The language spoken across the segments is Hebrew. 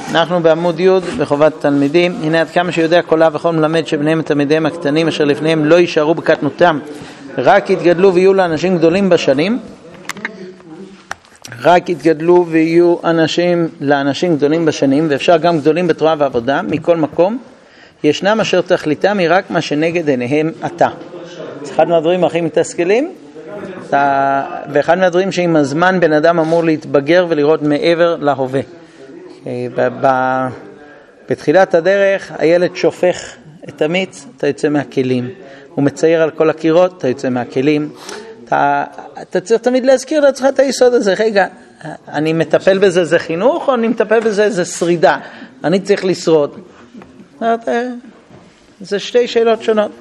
אנחנו בעמוד י' בחובת תלמידים. הנה עד כמה שיודע כל אב וכל מלמד שבניהם ותלמידיהם הקטנים אשר לפניהם לא יישארו בקטנותם, רק יתגדלו ויהיו לאנשים גדולים בשנים. רק יתגדלו ויהיו לאנשים גדולים בשנים, ואפשר גם גדולים בתורה ועבודה. מכל מקום ישנם אשר תכליתם היא רק מה שנגד עיניהם עתה. אחד מהדברים הכי מתסכלים, ואחד מהדברים שעם הזמן בן אדם אמור להתבגר ולראות מעבר להווה. בתחילת הדרך הילד שופך את המיץ, אתה יוצא מהכלים. הוא מצייר על כל הקירות, אתה יוצא מהכלים. אתה צריך תמיד להזכיר לעצמך את היסוד הזה. רגע, אני מטפל בזה, זה חינוך, או אני מטפל בזה, זה שרידה? אני צריך לשרוד. זה שתי שאלות שונות.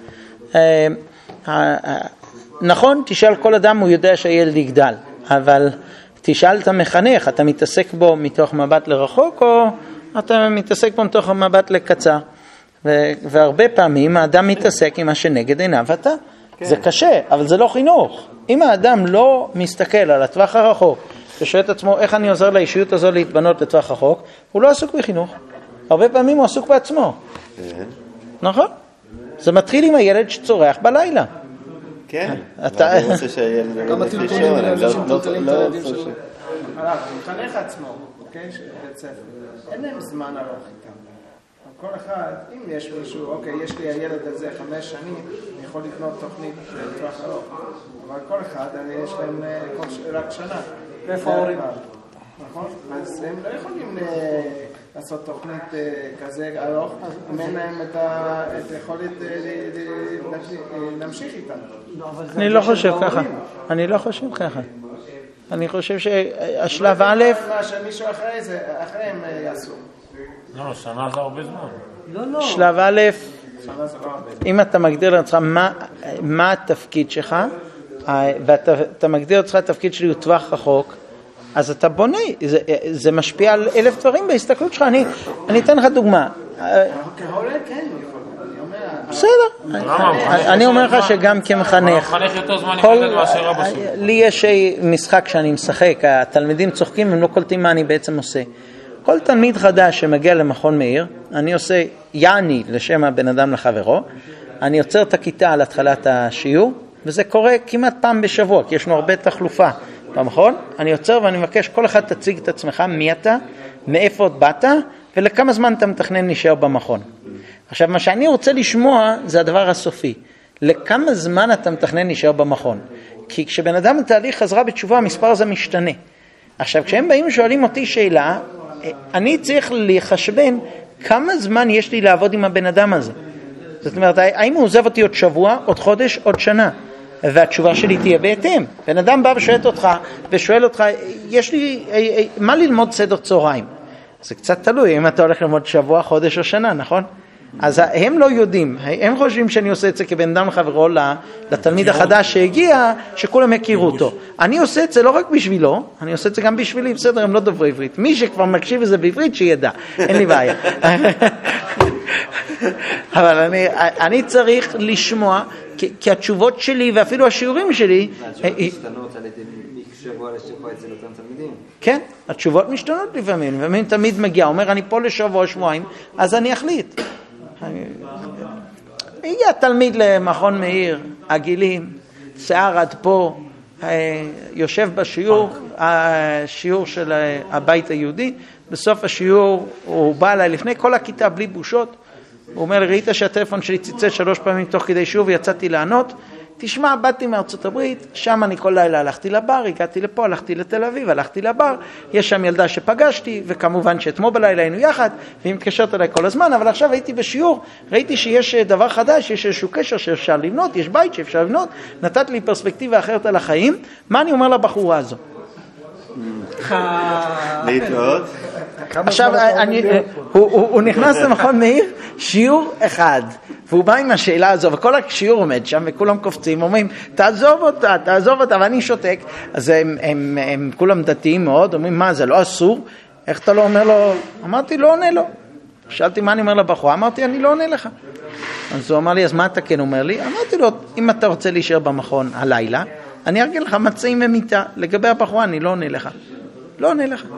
נכון, תשאל כל אדם, הוא יודע שהילד יגדל, אבל תשאל את המחנך, אתה מתעסק בו מתוך מבט לרחוק, או אתה מתעסק בו מתוך מבט לקצר? והרבה פעמים האדם מתעסק עם מה שנגד עיניו ואתה. זה קשה, אבל זה לא חינוך. אם האדם לא מסתכל על הטווח הרחוק, ושואל את עצמו איך אני עוזר לאישיות הזו להתבנות לטווח רחוק, הוא לא עסוק בחינוך. הרבה פעמים הוא עסוק בעצמו. נכון? זה מתחיל עם הילד שצורח בלילה. כן. אתה רוצה שהילד כמה טלטולים לאנשים טלטלים את הילדים שלו. הוא מחנך עצמו, אוקיי? בית ספר. אין להם זמן ארוך איתם. כל אחד, אם יש מישהו, אוקיי, יש לי הילד הזה 5 שנים, אני יכול לקנות תוכנית לטווח ארוך. אבל כל אחד, יש להם רק שנה. איפה ההורים? נכון? אז הם לא יכולים לעשות תוכנית כזה ארוך, אם אין להם את היכולת להמשיך איתם. אני לא חושב ככה. אני חושב שהשלב א' מה שמישהו אחריהם יעשו. לא, שנה זה הרבה זמן. שלב א', אם אתה מגדיר לעצמך מה התפקיד שלך, ואתה מגדיר לעצמך התפקיד שלי הוא טווח רחוק, אז אתה בונה, זה משפיע על 1000 דברים בהסתכלות שלך. אני אתן לך דוגמה. כהורה כן יכול, בסדר, אני אומר לך שגם כמחנך, לי יש משחק שאני משחק, התלמידים צוחקים והם לא קולטים מה אני בעצם עושה. כל תלמיד חדש שמגיע למכון מאיר, אני עושה יעני לשם הבן אדם לחברו, אני עוצר את הכיתה על התחלת השיעור, וזה קורה כמעט פעם בשבוע, כי יש לנו הרבה תחלופה במכון. אני עוצר ואני מבקש, כל אחד תציג את עצמך, מי אתה, מאיפה באת, ולכמה זמן אתה מתכנן להישאר במכון. עכשיו, מה שאני רוצה לשמוע זה הדבר הסופי. לכמה זמן אתה מתכנן להישאר במכון? כי כשבן אדם בתהליך חזרה בתשובה, המספר הזה משתנה. עכשיו, כשהם באים ושואלים אותי שאלה, אני צריך לחשבן כמה זמן יש לי לעבוד עם הבן אדם הזה. זאת אומרת, האם הוא עוזב אותי עוד שבוע, עוד חודש, עוד שנה? והתשובה שלי תהיה בהתאם. בן אדם בא ושואל אותך, יש לי מה ללמוד סדר צהריים? זה קצת תלוי אם אתה הולך ללמוד שבוע, חודש או שנה, נכון? אז הם לא יודעים, הם חושבים שאני עושה את זה כבן אדם חברו לתלמיד החדש שהגיע, שכולם יכירו אותו. אני עושה את זה לא רק בשבילו, אני עושה את זה גם בשבילי. בסדר, הם לא דוברי עברית. מי שכבר מקשיב לזה בעברית שידע, אין לי בעיה. אבל אני צריך לשמוע, כי התשובות שלי ואפילו השיעורים שלי משתנות על ידי משבוע לשבוע אצל אותם תלמידים. כן, התשובות משתנות לפעמים תמיד מגיע, אומר אני פה לשבוע שבועיים, אז אני אחליט. הגיע תלמיד למכון מאיר, הגילים, שיער עד פה, יושב בשיעור, השיעור של הבית היהודי. בסוף השיעור הוא בא אליי לפני כל הכיתה בלי בושות, הוא אומר לי, ראית שהטלפון שלי ציצה 3 פעמים תוך כדי שיעור ויצאתי לענות? תשמע, באתי מארצות הברית, שם אני כל לילה הלכתי לבר, הגעתי לפה, הלכתי לתל אביב, הלכתי לבר, יש שם ילדה שפגשתי, וכמובן שאתמול בלילה היינו יחד, והיא מתקשרת אליי כל הזמן, אבל עכשיו הייתי בשיעור, ראיתי שיש דבר חדש, יש איזשהו קשר שאפשר לבנות, יש בית שאפשר לבנות, נתת לי פרספקטיבה אחרת על החיים. מה אני אומר לבחורה הזו? להתראות. עכשיו, הוא נכנס למכון מאיר, שיעור אחד, והוא בא עם השאלה הזו, וכל השיעור עומד שם, וכולם קופצים, אומרים, תעזוב אותה, ואני שותק. אז הם כולם דתיים מאוד, אומרים, מה, זה לא אסור? איך אתה לא אומר לו? אמרתי, לא עונה לו. שאלתי מה אני אומר לבחורה, אמרתי, אני לא עונה לך. אז הוא אמר לי, אז מה אתה כן אומר לי? אמרתי לו, אם אתה רוצה להישאר במכון הלילה, אני ארגן לך מצעים ומיטה. לגבי הבחורה, אני לא עונה לך. לא עונה לך.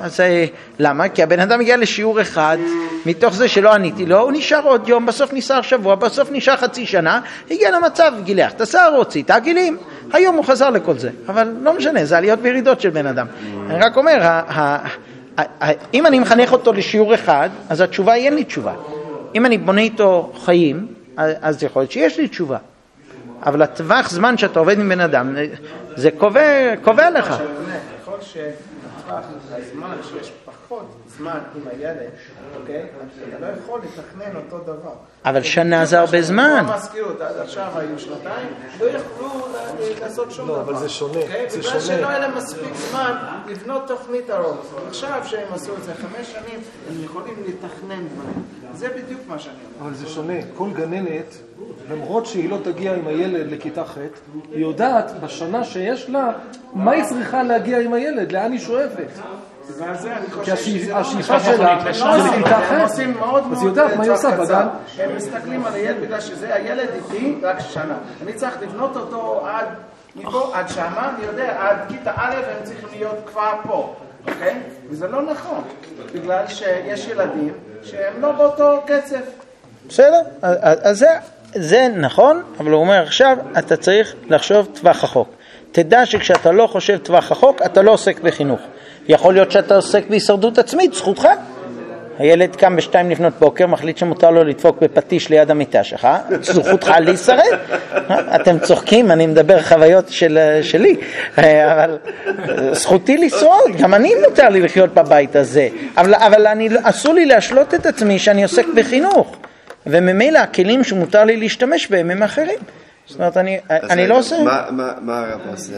אז למה? כי הבן אדם הגיע לשיעור אחד, מתוך זה שלא עניתי לו, הוא נשאר עוד יום, בסוף נשאר שבוע, בסוף נשאר חצי שנה, הגיע למצב, גילח את השיער, הוציא את הגילים, היום הוא חזר לכל זה. אבל לא משנה, זה עליות וירידות של בן אדם. אני רק אומר, אם אני מחנך אותו לשיעור אחד, אז התשובה אין לי תשובה. אם אני בונה איתו חיים, אז יכול להיות שיש לי תשובה. אבל הטווח זמן שאתה עובד עם בן אדם, זה קובע לך. יכול שהטווח הזמן שיש פחות זמן עם הילד, אוקיי? אתה לא יכול לתכנן אותו דבר. אבל שנה זה הרבה זמן. במזכירות, עד עכשיו היו שנתיים, לא יכלו לעשות שום דבר. לא, אבל זה שונה. בגלל שלא היה להם מספיק זמן לבנות תוכנית ארוך. עכשיו שהם עשו את זה 5 שנים, הם יכולים לתכנן דברים. זה בדיוק מה שאני אומר. אבל זה שונה. כל גננת, למרות שהיא לא תגיע עם הילד לכיתה ח', היא יודעת בשנה שיש לה, מה היא צריכה להגיע עם הילד, לאן היא שואפת. כי השאיפה שלה זה לכיתה ח', אז היא יודעת מה היא עושה בגן. הם מסתכלים על הילד בגלל שזה הילד איתי רק שנה. אני צריך לבנות אותו עד מפה, עד שמה, אני יודע, עד כיתה א' הם צריכים להיות כבר פה. אוקיי? וזה לא נכון, בגלל שיש ילדים שהם לא באותו קצב. בסדר, אז זה נכון, אבל הוא אומר עכשיו אתה צריך לחשוב טווח רחוק. תדע שכשאתה לא חושב טווח רחוק, אתה לא עוסק בחינוך. יכול להיות שאתה עוסק בהישרדות עצמית, זכותך. הילד קם ב2 לפנות בוקר, מחליט שמותר לו לדפוק בפטיש ליד המיטה שלך, זכותך להישרד. אתם צוחקים, אני מדבר חוויות שלי, אבל זכותי לשרוד, גם אני מותר לי לחיות בבית הזה, אבל אסור לי להשלות את עצמי שאני עוסק בחינוך, וממילא הכלים שמותר לי להשתמש בהם הם אחרים. זאת אומרת, אני לא עושה. מה הרב עושה?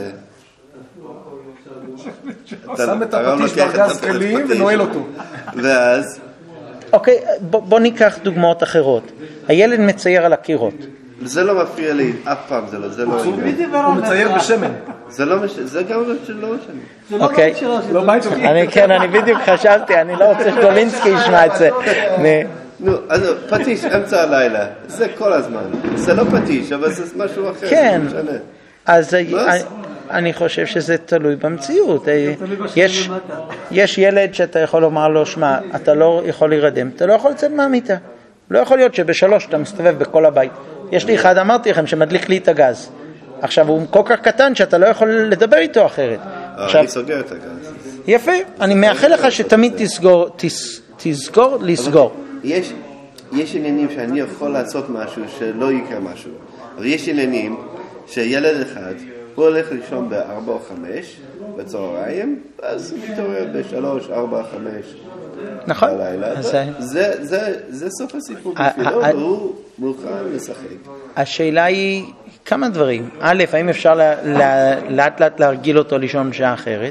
שם את הפטיש בארגז כלים ונועל אותו. ואז? אוקיי, בוא ניקח דוגמאות אחרות. הילד מצייר על הקירות. זה לא מפריע לי, אף פעם זה לא... הוא מצייר בשמן. זה גם לא משנה. אוקיי. לא בית שלך. אני בדיוק חשבתי, אני לא רוצה שדולינסקי ישמע את זה. נו, אז פטיש, אמצע הלילה, זה כל הזמן. זה לא פטיש, אבל זה משהו אחר. כן, אז אני חושב שזה תלוי במציאות. יש ילד שאתה יכול לומר לו, שמע, אתה לא יכול להירדם, אתה לא יכול לצאת מהמיטה. לא יכול להיות שב3 אתה מסתובב בכל הבית. יש לי אחד, אמרתי לכם, שמדליק לי את הגז. עכשיו הוא כל כך קטן שאתה לא יכול לדבר איתו אחרת. אני סוגר את הגז. יפה, אני מאחל לך שתמיד תזכור לסגור. יש עניינים שאני יכול לעשות משהו שלא יקרה משהו. אבל יש עניינים שילד אחד, הוא הולך לישון ב4 או 5 בצהריים, אז הוא מתעורר ב3, 4, 5 נכון. בלילה. זה סוף הסיפור בשבילו, והוא מוכן לשחק. השאלה היא כמה דברים. א', האם אפשר לאט לאט להרגיל אותו לישון שעה אחרת?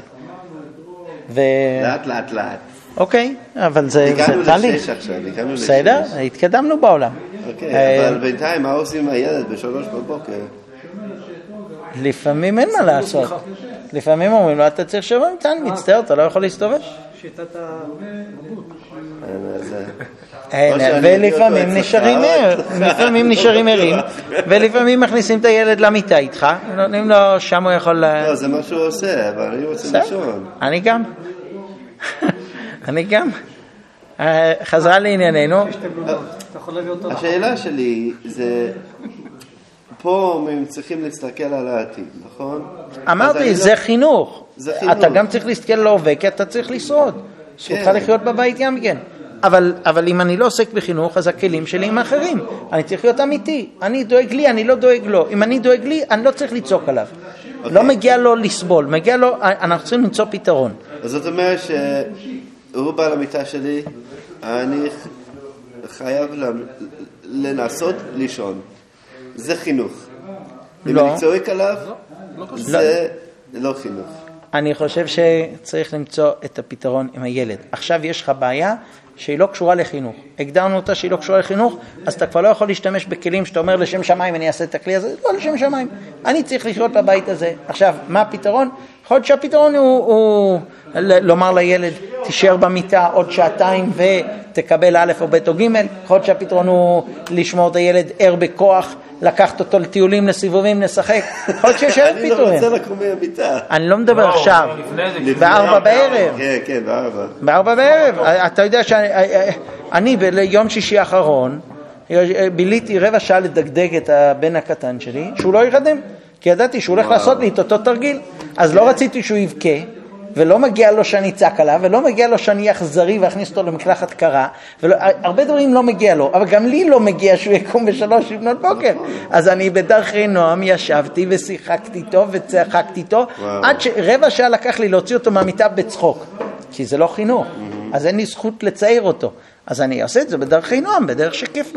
לאט. אוקיי, אבל זה תהליך. בסדר, התקדמנו בעולם. אוקיי, אבל בינתיים מה עושים עם הילד ב3 בבוקר? לפעמים אין מה לעשות. לפעמים אומרים לו, אתה צריך שבוע איתן, מצטער, אתה לא יכול להסתובב. שיטת המבוט. ולפעמים נשארים ערים, ולפעמים מכניסים את הילד למיטה איתך, נותנים לו, שם הוא יכול... לא, זה מה שהוא עושה, אבל אני רוצה לישון. אני גם. חזרה לענייננו. השאלה שלי זה, פה הם צריכים להסתכל על העתיד, נכון? אמרתי, זה חינוך. אתה גם צריך להסתכל על ההווה, כי אתה צריך לשרוד. זכותך לחיות בבית גם כן. אבל אם אני לא עוסק בחינוך, אז הכלים שלי הם אחרים. אני צריך להיות אמיתי. אני דואג לי, אני לא דואג לו. אם אני דואג לי, אני לא צריך לצעוק עליו. לא מגיע לו לסבול, מגיע לו, אנחנו צריכים למצוא פתרון. אז זאת אומרת שהוא בא למיטה שלי, אני חייב לנסות לישון. זה חינוך. אם אני צועק עליו, זה לא חינוך. אני חושב שצריך למצוא את הפתרון עם הילד. עכשיו יש לך בעיה שהיא לא קשורה לחינוך. הגדרנו אותה שהיא לא קשורה לחינוך, אז אתה כבר לא יכול להשתמש בכלים שאתה אומר לשם שמיים, אני אעשה את הכלי הזה, לא לשם שמיים. אני צריך לחיות בבית הזה. עכשיו, מה הפתרון? יכול להיות שהפתרון הוא לומר לילד, תישאר במיטה עוד שעתיים ותקבל א' או ב' או ג'. יכול להיות שהפתרון הוא לשמור את הילד ער בכוח, לקחת אותו לטיולים, לסיבובים, לשחק. יכול להיות שיש אלף פתרונות. אני לא רוצה לקום מהמיטה. אני לא מדבר עכשיו. ב4 בערב. כן, ב4. ב4 בערב. אתה יודע שאני ביום שישי האחרון, ביליתי רבע שעה לדגדג את הבן הקטן שלי, שהוא לא ירדם. כי ידעתי שהוא הולך לעשות לי את אותו תרגיל. אז לא רציתי שהוא יבכה, ולא מגיע לו שאני צעק עליו, ולא מגיע לו שאני אכזרי ואכניס אותו למקלחת קרה, הרבה דברים לא מגיע לו, אבל גם לי לא מגיע שהוא יקום ב3 לפנות בוקר. אז אני בדרכי נועם ישבתי ושיחקתי איתו וצחקתי איתו, עד שרבע שעה לקח לי להוציא אותו מהמיטה בצחוק, כי זה לא חינוך, אז אין לי זכות לצייר אותו. אז אני עושה את זה בדרכי נועם, בדרך שכיף לו.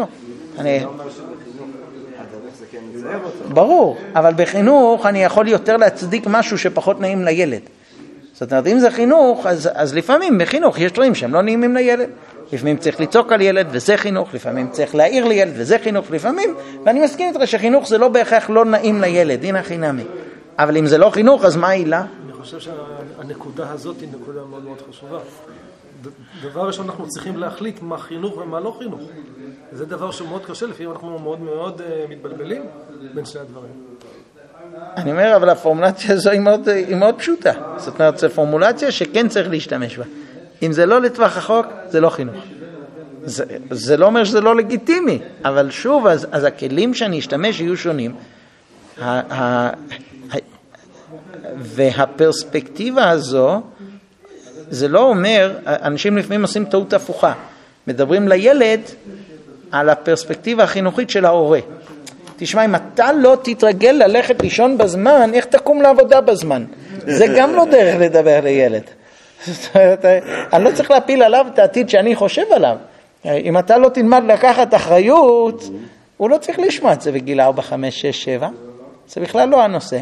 ברור, אבל בחינוך אני יכול יותר להצדיק משהו שפחות נעים לילד. זאת אומרת, אם זה חינוך, אז לפעמים בחינוך יש דברים שהם לא נעימים לילד. לפעמים צריך לצעוק על ילד וזה חינוך, לפעמים צריך להעיר לילד וזה חינוך לפעמים, ואני מסכים איתך שחינוך זה לא בהכרח לא נעים לילד, הנה חינמי. אבל אם זה לא חינוך, אז מה העילה? אני חושב שהנקודה הזאת היא נקודה מאוד מאוד חשובה. דבר ראשון, אנחנו צריכים להחליט מה חינוך ומה לא חינוך. זה דבר שמאוד קשה, לפעמים אנחנו מאוד מאוד מתבלבלים בין שני הדברים. אני אומר, אבל הפורמולציה הזו היא מאוד פשוטה. זאת אומרת, זו פורמולציה שכן צריך להשתמש בה. אם זה לא לטווח החוק, זה לא חינוך. זה לא אומר שזה לא לגיטימי, אבל שוב, אז הכלים שאני אשתמש יהיו שונים. והפרספקטיבה הזו, זה לא אומר, אנשים לפעמים עושים טעות הפוכה. מדברים לילד על הפרספקטיבה החינוכית של ההורה. תשמע, אם אתה לא תתרגל ללכת לישון בזמן, איך תקום לעבודה בזמן? זה גם לא דרך לדבר לילד. אני לא צריך להפיל עליו את העתיד שאני חושב עליו. אם אתה לא תלמד לקחת אחריות, הוא לא צריך לשמוע את זה בגיל 4, 5, 6, 7. זה בכלל לא הנושא.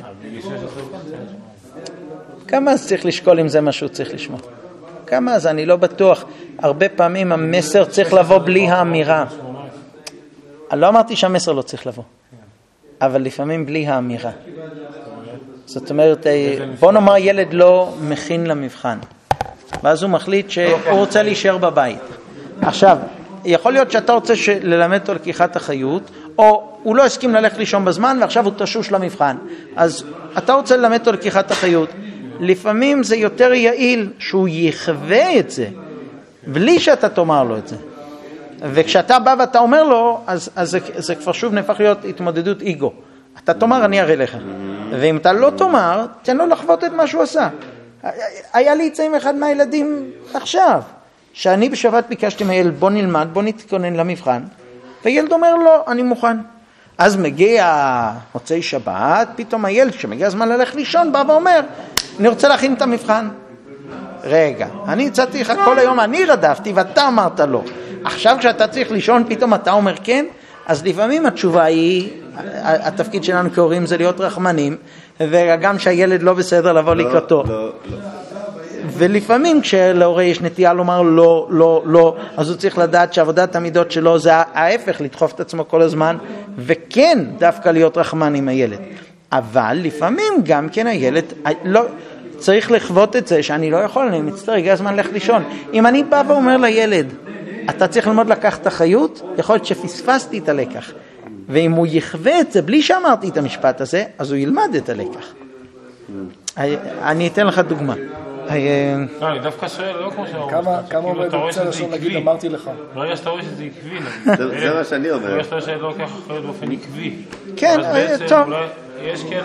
כמה אז צריך לשקול אם זה משהו צריך לשמוע? כמה אז אני לא בטוח. הרבה פעמים המסר צריך לבוא בלי האמירה. אני לא אמרתי שהמסר לא צריך לבוא, אבל לפעמים בלי האמירה. זאת אומרת, בוא נאמר ילד לא מכין למבחן, ואז הוא מחליט שהוא רוצה להישאר בבית. עכשיו, יכול להיות שאתה רוצה ללמד אותו לקיחת אחריות, או הוא לא הסכים ללכת לישון בזמן, ועכשיו הוא תשוש למבחן. אז אתה רוצה ללמד אותו לקיחת אחריות. לפעמים זה יותר יעיל שהוא יחווה את זה, בלי שאתה תאמר לו את זה. וכשאתה בא ואתה אומר לו, אז זה כבר שוב נהפך להיות התמודדות איגו. אתה תאמר, אני אראה לך. ואם אתה לא תאמר, תן לו לחוות את מה שהוא עשה. היה לי את זה עם אחד מהילדים עכשיו, שאני בשבת ביקשתי מהילד, בוא נלמד, בוא נתכונן למבחן, וילד אומר לו, אני מוכן. אז מגיע מוצאי שבת, פתאום הילד, כשמגיע הזמן ללכת לישון, בא ואומר, אני רוצה להכין את המבחן. רגע, אני הצעתי לך כל היום, אני רדפתי ואתה אמרת לא. עכשיו כשאתה צריך לישון, פתאום אתה אומר כן, אז לפעמים התשובה היא, התפקיד שלנו כהורים זה להיות רחמנים, וגם שהילד לא בסדר לבוא לקראתו. ולפעמים כשלהורה יש נטייה לומר לא, לא, לא, אז הוא צריך לדעת שעבודת המידות שלו זה ההפך, לדחוף את עצמו כל הזמן, וכן דווקא להיות רחמן עם הילד. אבל לפעמים גם כן הילד לא... צריך לחוות את זה שאני לא יכול, אני מצטער, הגיע הזמן ללכת לישון. אם אני בא ואומר לילד, אתה צריך ללמוד לקחת אחריות, יכול להיות שפספסתי את הלקח. ואם הוא יחווה את זה, בלי שאמרתי את המשפט הזה, אז הוא ילמד את הלקח. אני אתן לך דוגמה. אני דווקא שואל, לא כמו שאומר. כמה עומד בצל לשון להגיד, אמרתי לך. לא יש שאתה רואה שזה עקבי. זה מה שאני אומר. לא יש שאתה לא לוקח אחריות באופן עקבי. כן, טוב. יש כן...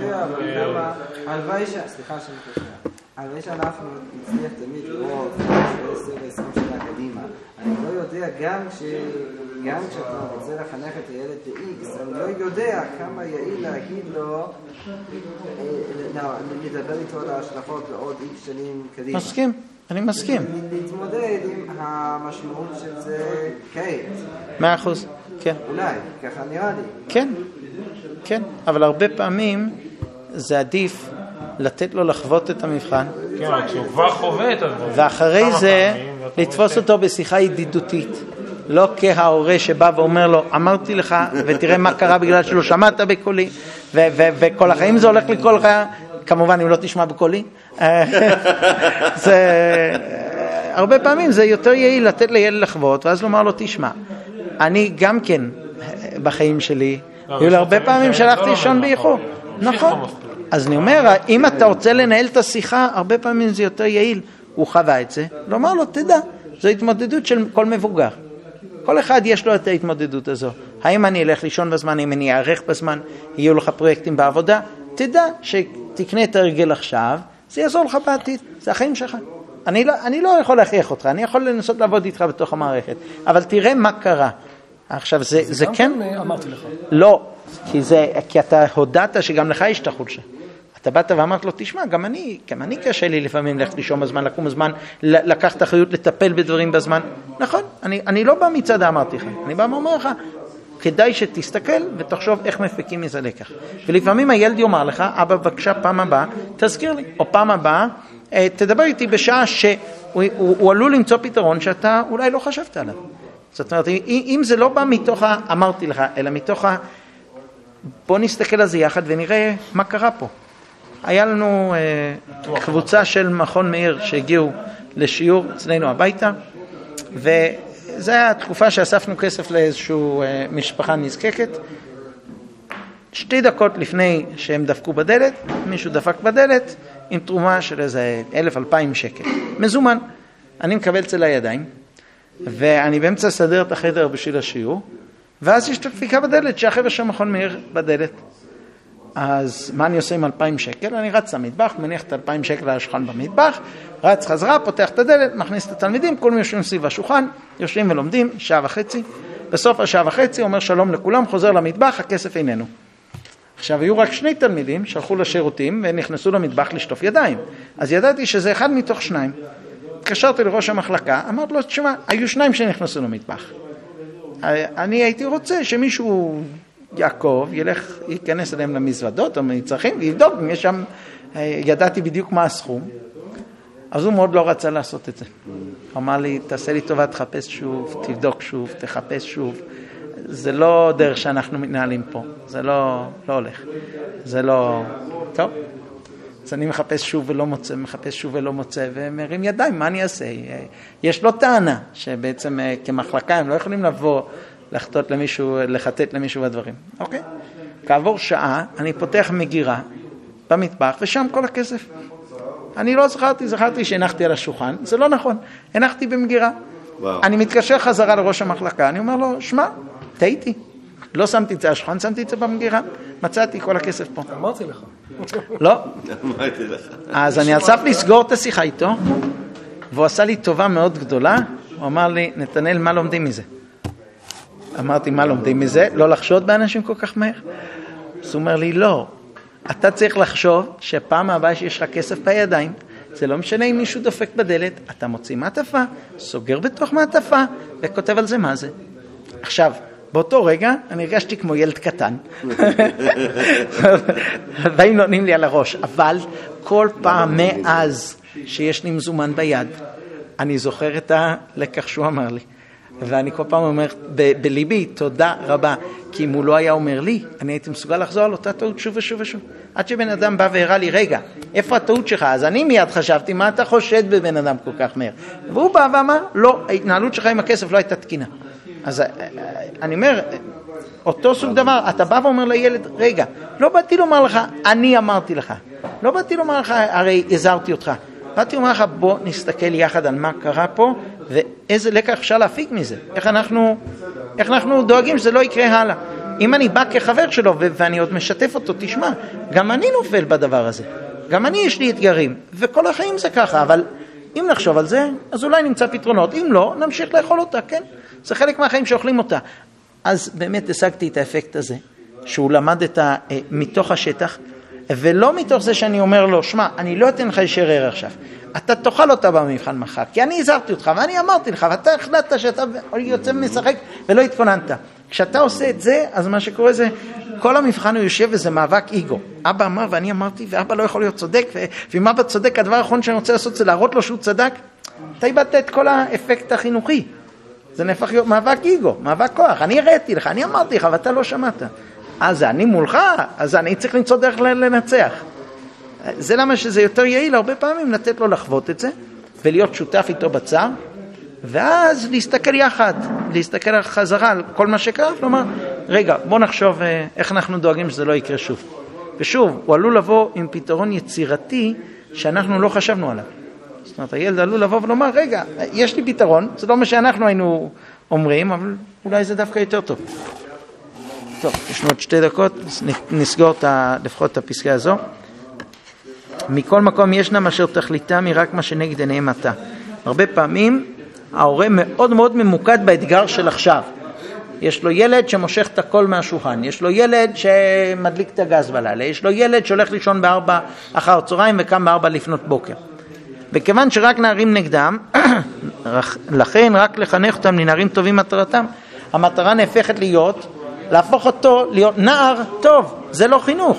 הלוואי שאנחנו נצליח תמיד לראות 10 ו-20 שנה קדימה. אני לא יודע, גם כשאתה רוצה לחנך את הילד ל-X, אני לא יודע כמה יעיל להגיד לו, לדבר איתו על ההשלכות בעוד X שנים קדימה. מסכים, אני מסכים. להתמודד עם המשמעות של זה כעת. 100%, כן. אולי, ככה נראה לי. כן, כן, אבל הרבה פעמים זה עדיף לתת לו לחוות את המבחן. כן, כשהוא כבר חווה את הדברים. ואחרי זה לתפוס אותו בשיחה ידידותית. לא כההורה שבא ואומר לו, אמרתי לך, ותראה מה קרה בגלל שלא שמעת בקולי, וכל החיים זה הולך לכל חיים. כמובן אם לא תשמע בקולי. הרבה פעמים זה יותר יעיל לתת לילד לחוות, ואז לומר לו תשמע. אני גם כן בחיים שלי, היו לי הרבה פעמים שלחתי לישון באיחור. נכון. אז אני אומר, אם אתה רוצה לנהל את השיחה, הרבה פעמים זה יותר יעיל. הוא חווה את זה, לומר לו, תדע, זו התמודדות של כל מבוגר. כל אחד יש לו את ההתמודדות הזו. האם אני אלך לישון בזמן, אם אני אערך בזמן, יהיו לך פרויקטים בעבודה, תדע שתקנה את הרגל עכשיו, זה יעזור לך בעתיד, זה החיים שלך. אני לא יכול להכריח אותך, אני יכול לנסות לעבוד איתך בתוך המערכת, אבל תראה מה קרה. עכשיו זה כן... אמרתי לך. לא, כי אתה הודעת שגם לך יש את החולשה. אתה באת ואמרת לו, תשמע, גם אני קשה לי לפעמים ללכת לישון בזמן, לקום בזמן, לקחת אחריות, לטפל בדברים בזמן. נכון, אני לא בא מצד אמרתי לך, אני בא ואומר לך, כדאי שתסתכל ותחשוב איך מפיקים מזה לקח. ולפעמים הילד יאמר לך, אבא בבקשה פעם הבאה, תזכיר לי, או פעם הבאה, תדבר איתי בשעה שהוא עלול למצוא פתרון שאתה אולי לא חשבת עליו. זאת אומרת, אם זה לא בא מתוך אמרתי לך, אלא מתוך בוא נסתכל על זה יחד ונראה מה קרה פה. היה לנו קבוצה של מכון מאיר שהגיעו לשיעור אצלנו הביתה, וזו הייתה תקופה שאספנו כסף לאיזשהו משפחה נזקקת. 2 דקות לפני שהם דפקו בדלת, מישהו דפק בדלת עם תרומה של איזה 1,000-2,000 שקל. מזומן. אני מקבל אצל הידיים, ואני באמצע לסדר את החדר בשביל השיעור, ואז יש את הדפיקה בדלת, שהחבר'ה של מכון מאיר בדלת. אז מה אני עושה עם 2,000 שקל? אני רץ למטבח, מניח את 2,000 שקל על השולחן במטבח, רץ חזרה, פותח את הדלת, מכניס את התלמידים, כולם יושבים סביב השולחן, יושבים ולומדים, 1.5 שעות. בסוף 1.5 שעות אומר שלום לכולם, חוזר למטבח, הכסף איננו. עכשיו, היו רק 2 תלמידים שהלכו לשירותים ונכנסו למטבח לשטוף ידיים. אז ידעתי שזה 1 מתוך 2. התקשרתי לראש המחלקה, אמרתי לו, תשמע, היו 2 שנכנסו למטבח. אני הייתי רוצה שמישהו יעקב ייכנס אליהם למזוודות או מצרכים ויבדוק אם יש שם, ידעתי בדיוק מה הסכום. אז הוא מאוד לא רצה לעשות את זה. הוא אמר לי, תעשה לי טובה, תחפש שוב, תבדוק שוב, תחפש שוב. זה לא דרך שאנחנו מתנהלים פה, זה לא הולך. זה לא... טוב. אז אני מחפש שוב ולא מוצא, ומרים ידיים, מה אני אעשה? יש לו טענה, שבעצם כמחלקה הם לא יכולים לבוא, לחטט למישהו בדברים. אוקיי? כעבור שעה, אני פותח מגירה במטבח, ושם כל הכסף. אני לא זכרתי שהנחתי על השולחן, זה לא נכון, הנחתי במגירה. אני מתקשר חזרה לראש המחלקה, אני אומר לו, שמע, טעיתי. לא שמתי את זה על השולחן, שמתי את זה במגירה, מצאתי כל הכסף פה. אמרתי לך. לא. אמרתי לך. אז אני אצף לסגור את השיחה איתו, והוא עשה לי טובה מאוד גדולה, הוא אמר לי, נתנאל, מה לומדים מזה? אמרתי, מה לומדים מזה? לא לחשוד באנשים כל כך מהר? אז הוא אומר לי, לא, אתה צריך לחשוב שפעם הבאה שיש לך כסף בידיים, זה לא משנה אם מישהו דופק בדלת, אתה מוציא מעטפה, סוגר בתוך מעטפה, וכותב על זה מה זה. עכשיו, באותו רגע אני הרגשתי כמו ילד קטן, והם נותנים לי על הראש, אבל כל פעם מאז שיש לי מזומן ביד, אני זוכר את הלקח שהוא אמר לי. ואני כל פעם אומר בליבי, תודה רבה, כי אם הוא לא היה אומר לי, אני הייתי מסוגל לחזור על אותה טעות שוב ושוב ושוב. עד שבן אדם בא והראה לי, רגע, איפה הטעות שלך? אז אני מיד חשבתי, מה אתה חושד בבן אדם כל כך מהר? והוא בא ואמר, לא, ההתנהלות שלך עם הכסף לא הייתה תקינה. אז אני אומר, אותו סוג דבר, אתה בא ואומר לילד, רגע, לא באתי לומר לך, אני אמרתי לך. לא באתי לומר לך, הרי עזרתי אותך. באתי לומר לך, בוא נסתכל יחד על מה קרה פה, ואיזה לקח אפשר להפיק מזה. איך אנחנו דואגים שזה לא יקרה הלאה. אם אני בא כחבר שלו, ואני עוד משתף אותו, תשמע, גם אני נופל בדבר הזה. גם אני יש לי אתגרים, וכל החיים זה ככה, אבל אם נחשוב על זה, אז אולי נמצא פתרונות. אם לא, נמשיך לאכול אותה, כן? זה חלק מהחיים שאוכלים אותה. אז באמת השגתי את האפקט הזה, שהוא למד מתוך השטח, ולא מתוך זה שאני אומר לו, שמע, אני לא אתן לך ישרר עכשיו. אתה תאכל אותה במבחן מחר, כי אני הזהרתי אותך, ואני אמרתי לך, ואתה החלטת שאתה יוצא משחק ולא התכוננת. כשאתה עושה את זה, אז מה שקורה זה, כל המבחן הוא יושב וזה מאבק איגו. אבא אמר ואני אמרתי, ואבא לא יכול להיות צודק, ואם אבא צודק, הדבר האחרון שאני רוצה לעשות זה להראות לו שהוא צדק, אתה איבדת את כל האפקט החינוכי. זה נהפך להיות מאבק איגו, מאבק כוח. אני הראיתי לך, אני אמרתי לך, ואתה לא שמעת. אז אני מולך, אז אני צריך למצוא דרך לנצח. זה למה שזה יותר יעיל הרבה פעמים לתת לו לחוות את זה, ולהיות שותף איתו בצער, ואז להסתכל יחד, להסתכל חזרה על כל מה שקרה, כלומר, רגע, בוא נחשוב איך אנחנו דואגים שזה לא יקרה שוב. ושוב, הוא עלול לבוא עם פתרון יצירתי שאנחנו לא חשבנו עליו. זאת אומרת, הילד עלול לבוא ולומר, רגע, יש לי פתרון, זה לא מה שאנחנו היינו אומרים, אבל אולי זה דווקא יותר טוב. טוב, יש עוד 2 דקות, נסגור לפחות את הפסקה הזו. מכל מקום ישנם אשר תכליתם היא רק מה שנגד עיניהם עתה. הרבה פעמים ההורה מאוד מאוד ממוקד באתגר של עכשיו. יש לו ילד שמושך את הכל מהשולחן, יש לו ילד שמדליק את הגז בלילה, יש לו ילד שהולך לישון ב4 אחר צהריים וקם ב4 לפנות בוקר. וכיוון שרק נערים נגדם, לכן רק לחנך אותם לנערים טובים מטרתם. המטרה נהפכת להפוך אותו להיות נער טוב, זה לא חינוך.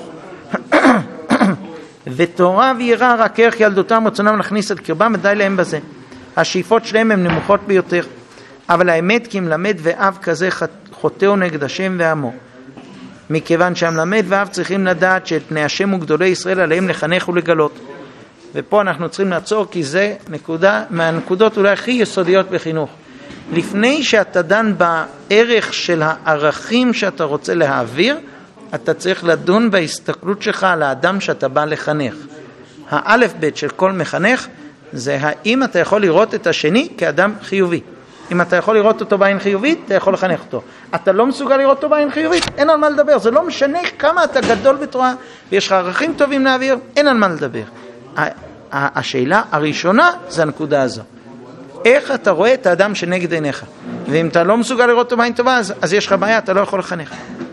ותורה ויראה רק ערך ילדותם רצונם להכניס את קרבם ודי להם בזה. השאיפות שלהם הן נמוכות ביותר, אבל האמת כי מלמד ואב כזה חוטאו נגד השם ועמו. מכיוון שהמלמד ואב צריכים לדעת שאת פני השם וגדולי ישראל עליהם לחנך ולגלות. ופה אנחנו צריכים לעצור, כי זה נקודה מהנקודות אולי הכי יסודיות בחינוך. לפני שאתה דן בערך של הערכים שאתה רוצה להעביר, אתה צריך לדון בהסתכלות שלך על האדם שאתה בא לחנך. האלף בית של כל מחנך זה האם אתה יכול לראות את השני כאדם חיובי. אם אתה יכול לראות אותו בעין חיובית, אתה יכול לחנך אותו. אתה לא מסוגל לראות אותו בעין חיובית, אין על מה לדבר. זה לא משנה כמה אתה גדול בתורה ויש לך ערכים טובים להעביר, אין על מה לדבר. השאלה הראשונה זה הנקודה הזו. איך אתה רואה את האדם שנגד עיניך? ואם אתה לא מסוגל לראות אותו בעין טובה, אז יש לך בעיה, אתה לא יכול לחנך.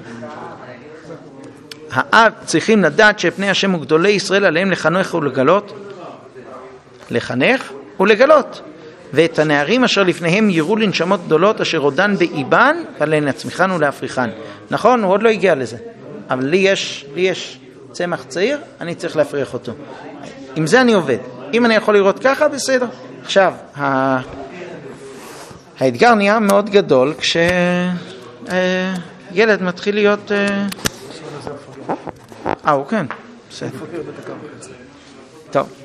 האב צריכים לדעת שפני השם וגדולי ישראל עליהם לחנך ולגלות, לחנך ולגלות. ואת הנערים אשר לפניהם יראו לנשמות גדולות אשר עודן באיבן ועליהן להצמיחן ולהפריחן. נכון, הוא עוד לא הגיע לזה, אבל לי יש צמח צעיר, אני צריך להפריח אותו. עם זה אני עובד. אם אני יכול לראות ככה, בסדר. עכשיו, האתגר נהיה מאוד גדול כשילד מתחיל להיות... הוא כן. בסדר. טוב.